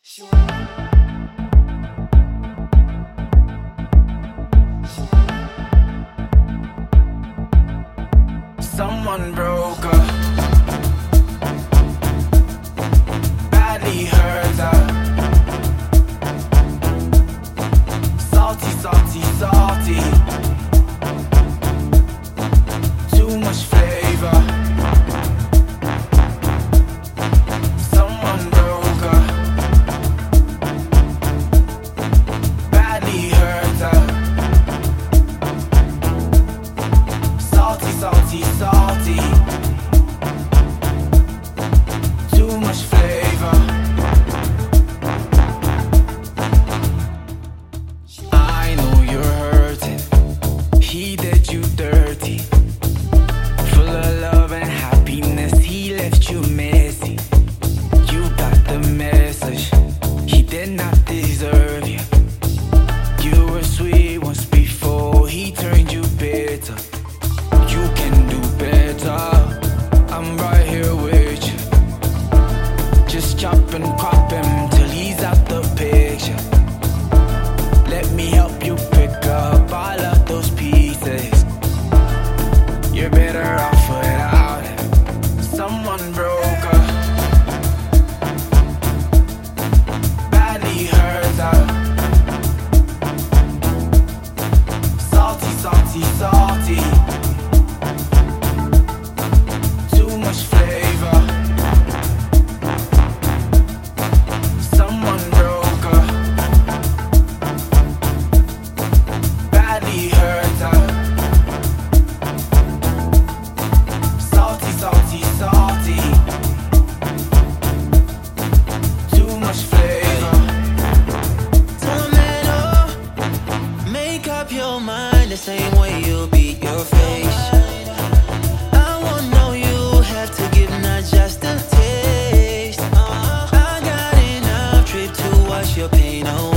Someone broke her, badly hurt her. Salty, salty, salty. Too much flavor. Someone broke her, badly hurt her. Salty, salty, salty. Too much flavor. I know you're hurting. He did you dirty. Full of love and happiness, he left you messy. You got the message. He did not deserve you. You were sweet once before he turned you bitter. You can do better. I'm right here with you. Just chop and crop him till he's out the picture. Let me help you pick up all of those pieces. You're better off without him. Someone broke her, badly hurt her. Salty, salty, salty. Too much flavor. Someone broke her, badly hurt her. Salty, salty, salty. Too much flavor. Tomato, make up your mind the same way you beat your face. I won't know you have to give not just a taste. I got enough trip to wash your pain away.